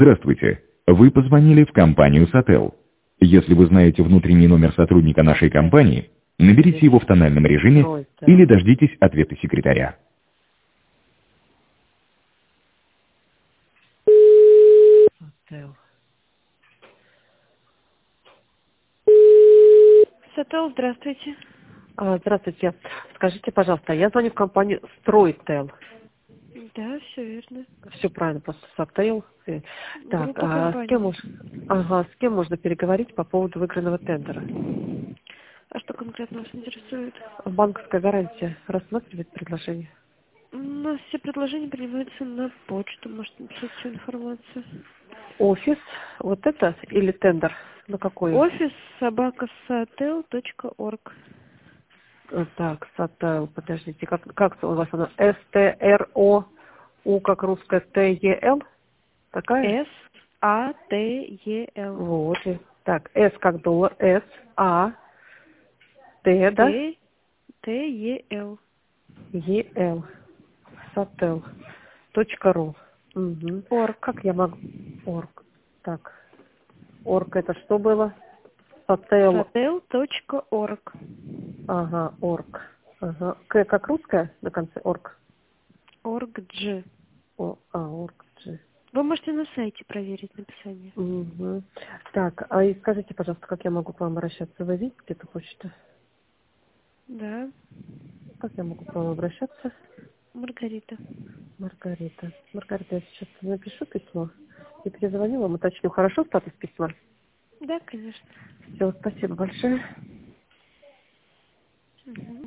Здравствуйте. Вы позвонили в компанию Сотел. Если вы знаете внутренний номер сотрудника нашей компании, наберите его в тональном режиме или дождитесь ответа секретаря. Сотел. Сотел, здравствуйте. Здравствуйте. Скажите, пожалуйста, я звоню в компанию Стройтел. Да, все верно. Все правильно, просто Сотел. Так, Группа с кем компаний. с кем можно переговорить по поводу выигранного тендера? А что конкретно вас интересует? Банковская гарантия рассматривает предложение? У нас все предложения принимаются на почту, может написать всю информацию. Офис, вот это или тендер? На какой? Офис собакасотел.орг. Так, Сотел, подождите, как у вас она? СТРО, У как русская, ТЕЛ? Такая? Сател. Вот. Так, С как доллар, С, А, Т, да? Тел. ЕЛ. Сотел. .ру. Угу. Орг. Как я могу? Орг. Так. Орг это что было? Сотел. Сотел.орг. Ага, орг. Ага. К как русская на конце? Орг. Орг.G. Орг. Вы можете на сайте проверить написание. Угу. Так, и скажите, пожалуйста, как я могу к вам обращаться? Вы видите эту почту? Да. Как я могу к вам обращаться? Маргарита. Маргарита. Маргарита, я сейчас напишу письмо и перезвоню вам, уточню. Хорошо статус письма? Да, конечно. Все, спасибо большое. Мгм.